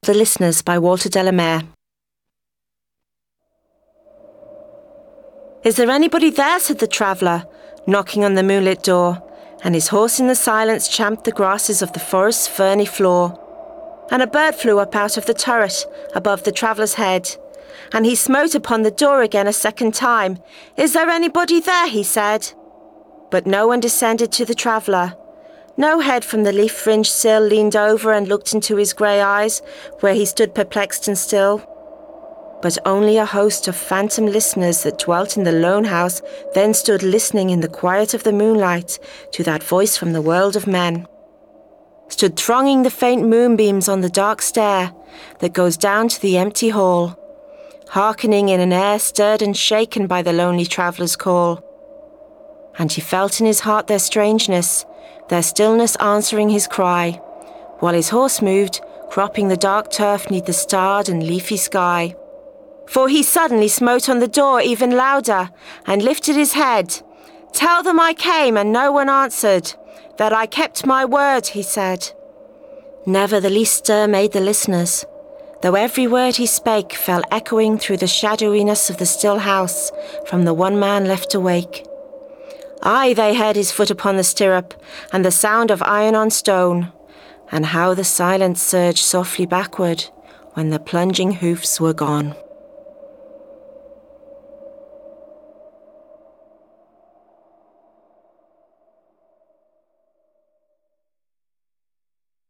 The Listeners by Walter Delamere. "Is there anybody there?" said the traveller, knocking on the moonlit door, and his horse in the silence champed the grasses of the forest's ferny floor. And a bird flew up out of the turret above the traveller's head, and he smote upon the door again a second time. "Is there anybody there?" he said. But no one descended to the traveller. No head from the leaf-fringed sill leaned over and looked into his grey eyes, where he stood perplexed and still. But only a host of phantom listeners that dwelt in the lone house then stood listening in the quiet of the moonlight to that voice from the world of men. Stood thronging the faint moonbeams on the dark stair that goes down to the empty hall, hearkening in an air stirred and shaken by the lonely traveller's call. And he felt in his heart their strangeness, their stillness answering his cry, while his horse moved, cropping the dark turf 'neath the starred and leafy sky. For he suddenly smote on the door even louder, and lifted his head. "Tell them I came, and no one answered, that I kept my word," he said. Never the least stir made the listeners, though every word he spake fell echoing through the shadowiness of the still house from the one man left awake. Aye, they heard his foot upon the stirrup, and the sound of iron on stone, and how the silence surged softly backward when the plunging hoofs were gone.